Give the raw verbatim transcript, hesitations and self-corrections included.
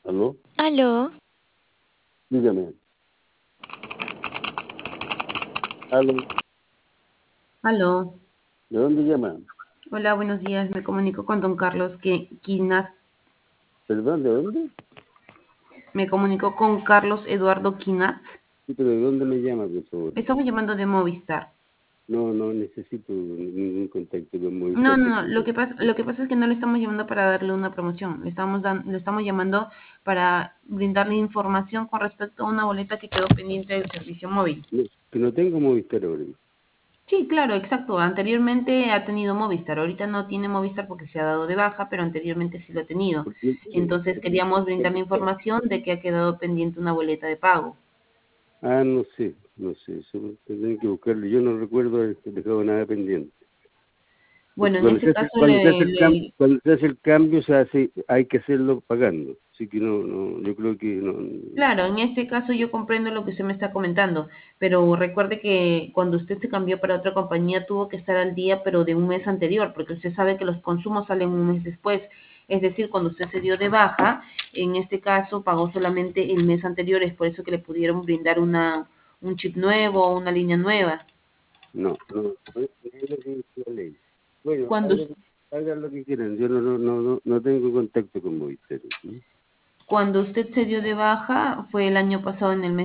¿Aló? Aló, Dígame. ¿Aló? Aló, ¿De dónde llama? hola, buenos días. Me comunico con don Carlos que Quinat. ¿Perdón? ¿De dónde? Me comunico con Carlos Eduardo Quinat. Sí, pero ¿de dónde me llama, por favor? Estamos llamando de Movistar. No, no necesito ningún contacto con No, Movistar. no, no. Porque Lo que pasa, lo que pasa es que no le estamos llamando para darle una promoción. Le estamos dan- le estamos llamando para brindarle información con respecto a una boleta que quedó pendiente del servicio móvil. no, que no tengo Movistar ahora. Sí, claro, exacto. Anteriormente ha tenido Movistar. Ahorita no tiene Movistar porque se ha dado de baja, pero anteriormente sí lo ha tenido. ¿Por qué? Entonces queríamos brindarle información de que ha quedado pendiente una boleta de pago. Ah, no sé, no sé. Eso tendré que buscarlo. Yo no recuerdo haber dejado nada pendiente. Bueno, en Cuando se ese hace, caso cuando se hace le, el cambio, le- cuando se hace el cambio, se hace, hay que hacerlo pagando. Así que no, no, yo creo que no. claro, en este caso yo comprendo lo que usted me está comentando, pero recuerde que cuando usted se cambió para otra compañía tuvo que estar al día, pero de un mes anterior, porque usted sabe que los consumos salen un mes después. Es decir, cuando usted se dio de baja, en este caso pagó solamente el mes anterior, es por eso que le pudieron brindar una, un chip nuevo o una línea nueva. No, no, no es lo que dice la ley. Bueno, Cuando, hagan, hagan lo que quieran. Yo no, no, no, no, no tengo contacto con Movistar. ¿Sí? cuando usted se dio de baja fue el año pasado en el mes